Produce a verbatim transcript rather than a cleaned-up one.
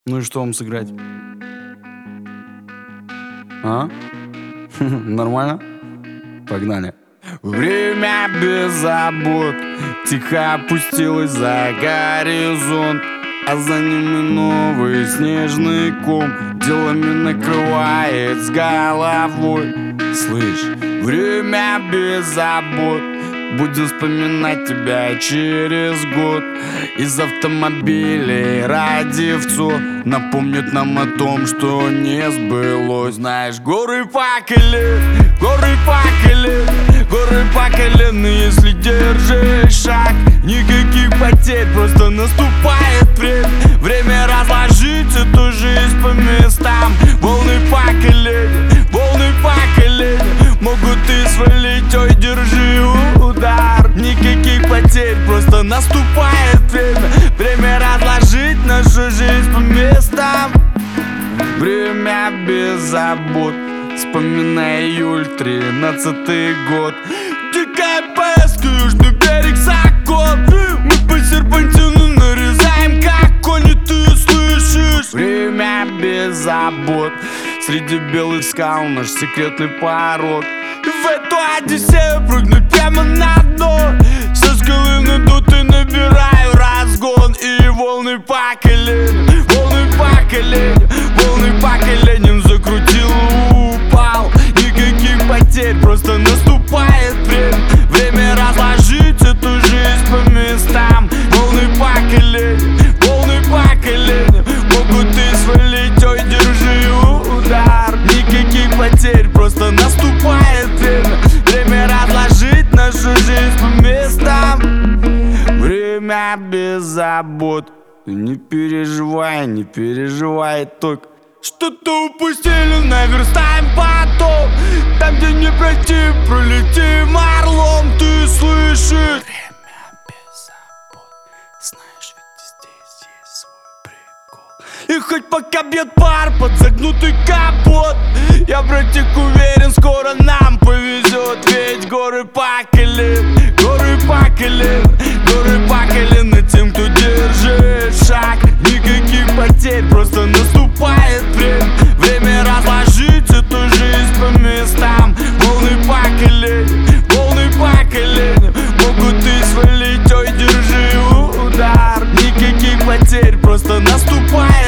Ну и что вам сыграть? А? Нормально? Погнали. Время без забот тихо опустилось за горизонт, а за ним и новый снежный ком делами накрывает с головой. Слышь, время без забот, будем вспоминать тебя через год. Из автомобилей радиовцов напомнят нам о том, что не сбылось. Знаешь, горы факели, горы факели, горы факелены, если держишь шаг. Никаких потерь, просто наступает время. Время разложить эту жизнь по местам. Волны факелени, волны факелени могут и свалить, ой, держи удар. Никаких потерь, просто наступает время. Время разложить нашу жизнь по местам. Время без забот, вспоминай июль, тринадцатый год. Дикая поездка, южный берег, закон. Мы по серпантину нарезаем, как кони, ты слышишь? Время без забот, среди белых скал наш секретный порог. В эту одиссею прыгнуть прямо на дно. Со скалы надуты набираю разгон. И волны факелени, волны факелени, волны факеленем закрутил, упал. Никаких потерь, просто наступает время. Время разложить эту жизнь по местам. Волны факелени, волны факелени могут и свалить, ой, держи удар. Никаких потерь, просто наступает время. Время разложить нашу жизнь по местам. Время без забот, не переживай, не переживай, только что-то упустили, наверстаем потом. Там, где не пройти, пролетим орлом, ты слышишь? Время без забот, знаешь, ведь здесь есть свой прикол. И хоть пока бьет пар под загнутый капот, я, братик, уверен, скоро нам повезет. Ведь горы факелен, горы факелен, горы факелены тем, кто держит шаг. Никаких потерь, просто наступает время. Время разложить эту жизнь по местам. Волны факелени, волны факелени могут и свалить, ой, держи удар. Никаких потерь, просто наступает